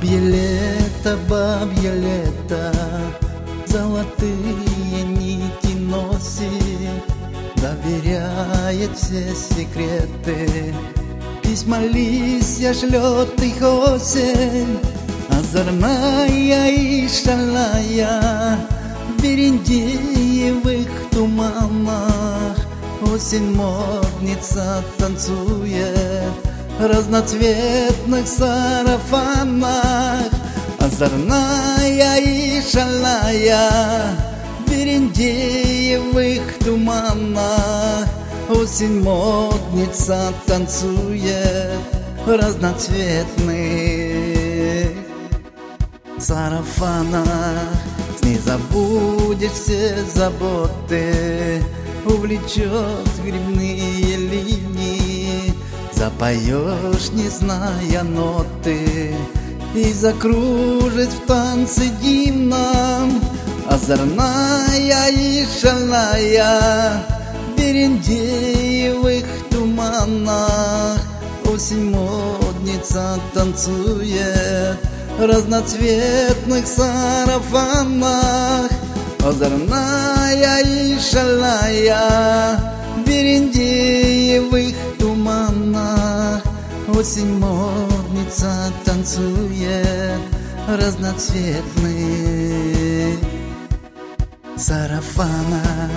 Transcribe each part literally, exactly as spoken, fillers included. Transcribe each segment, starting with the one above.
Бабье лето, бабье лето, золотые нити носит, доверяет все секреты. Письма листья шлет их осень, озорная и шальная, в берендеевых туманах. Осень модница танцует в разноцветных сарафанах, озорная и шальная, в берендеевых туманах. Осень модница танцует в разноцветных сарафанах. С ней забудешь все заботы, увлечет грибные ливни. Запоешь, не зная ноты, и закружить в танце дивном. Озорная и шальная, в берендеевых туманах. Осень модница танцует в разноцветных сарафанах. Озорная и шальная, в берендеевых туманах. Осень модница танцует в разноцветных сарафанах.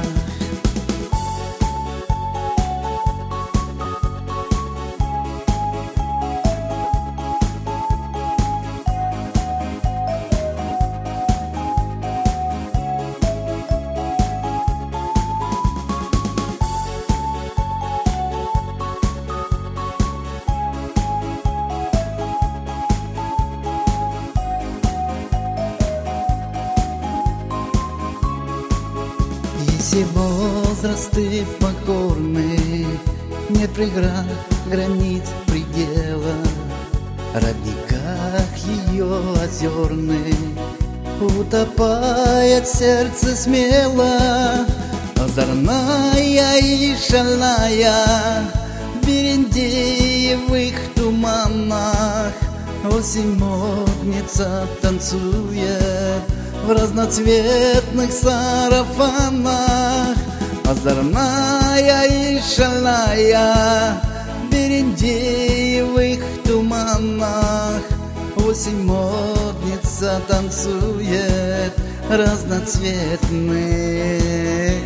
Все возрасты покорны, нет преград, границ, предела. В родниках ее озерных утопает сердце смело. Озорная и шальная, в берендеевых туманах. Осень модница танцует в разноцветных сарафанах. Озорная и шальная, в берендеевых туманах. Осень модница танцует в разноцветных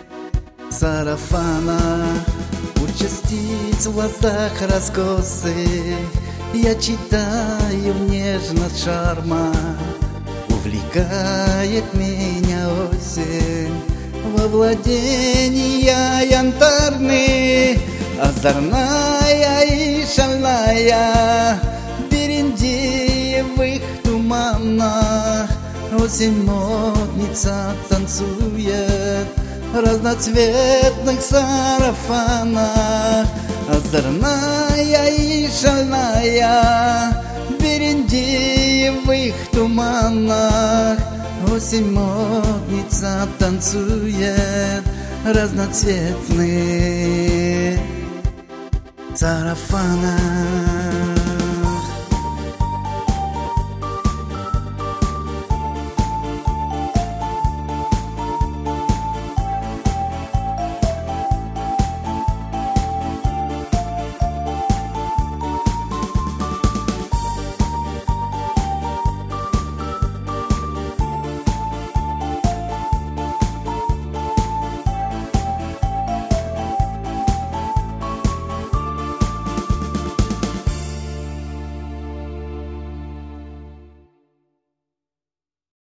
сарафанах. У частиц в глазах раскосы я читаю нежность шарма. Увлекает меня осень во владения янтарные. Озорная и шальная, в берендеевых туманах. Осень модница танцует в разноцветных сарафанах. Озорная и шальная, в берендеевых туманах. Осень модница танцует в разноцветных сарафанах.